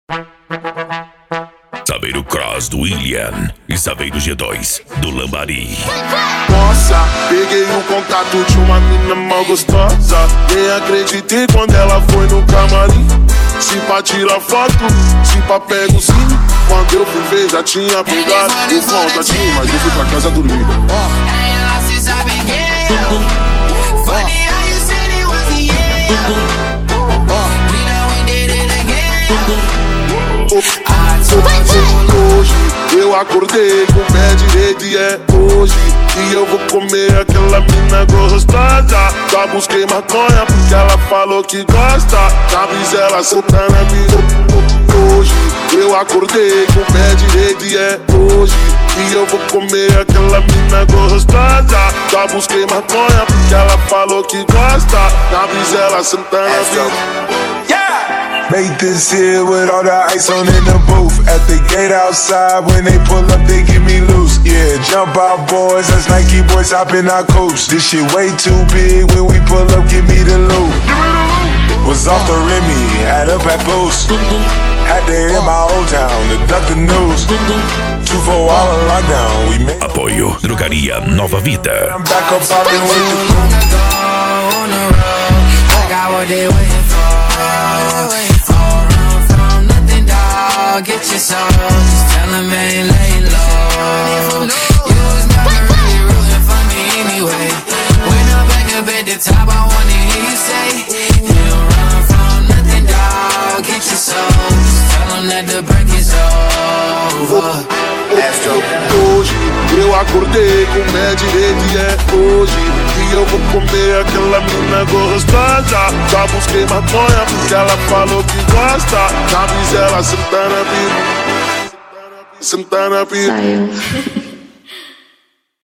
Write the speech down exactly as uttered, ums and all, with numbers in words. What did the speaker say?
Saveiro Cross do William e Saveiro G dois do Lambari. Nossa, peguei o contato de uma mina mal gostosa. Nem acreditei quando ela foi no camarim. Se pra tirar foto, se pra pega o cine. Quando eu fui ver já tinha pegado o contatinho, mas eu fui pra casa dormir. Hoje eu acordei com o pé direito e é hoje que eu vou comer aquela mina gostosa. Já busquei maconha porque ela falou que gosta. Na brisa ela senta na minha. Hoje eu acordei com o pé direito e é hoje que eu vou comer aquela mina gostosa. Já busquei maconha porque ela falou que gosta. Na brisa ela senta na minha. Make this here with all the ice on in the booth. At the gate outside, when they pull up, they get me loose. Yeah, jump out, boys, that's Nike boys hopping our coast. This shit way too big, when we pull up, give me the loot. Was off the Remy, had up at Boost. Had to hit my old town to duck the news. Two for all in lockdown, we made. Apoio Drogaria Nova Vida. I'm back up popping with the I got what they waiting for. Get your soul, just tell them ain't laying low. You was never really rooting for me anyway. When I'm back up at the top, I wanna hear you say, you don't run from nothing, dog. Get your soul, just tell them that the break is over. Hoje eu acordei com o pé direito e é hoje que eu vou comer aquela mina gostosa. Já busquei maconha porque ela falou que gosta. Na brisa ela senta na pira, senta na pira.